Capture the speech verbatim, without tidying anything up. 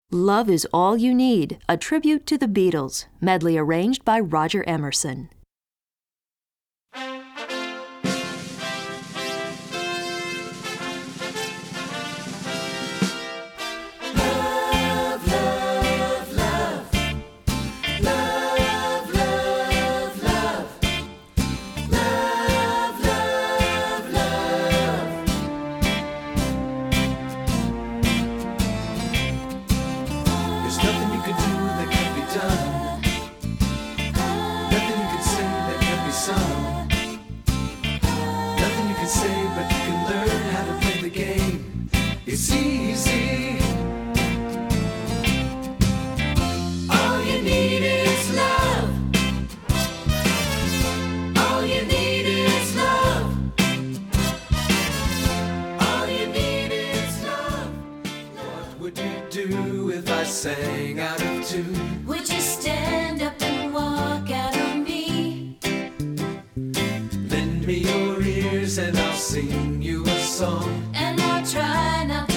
Love Is All You Need, a tribute to the Beatles, medley arranged by Roger Emerson. It's easy. All you need is love. All you need is love. All you need is love. What would you do if I sang out of tune? Would you stand up and walk out on me? Lend me your ears and I'll sing you a song. And I'll try not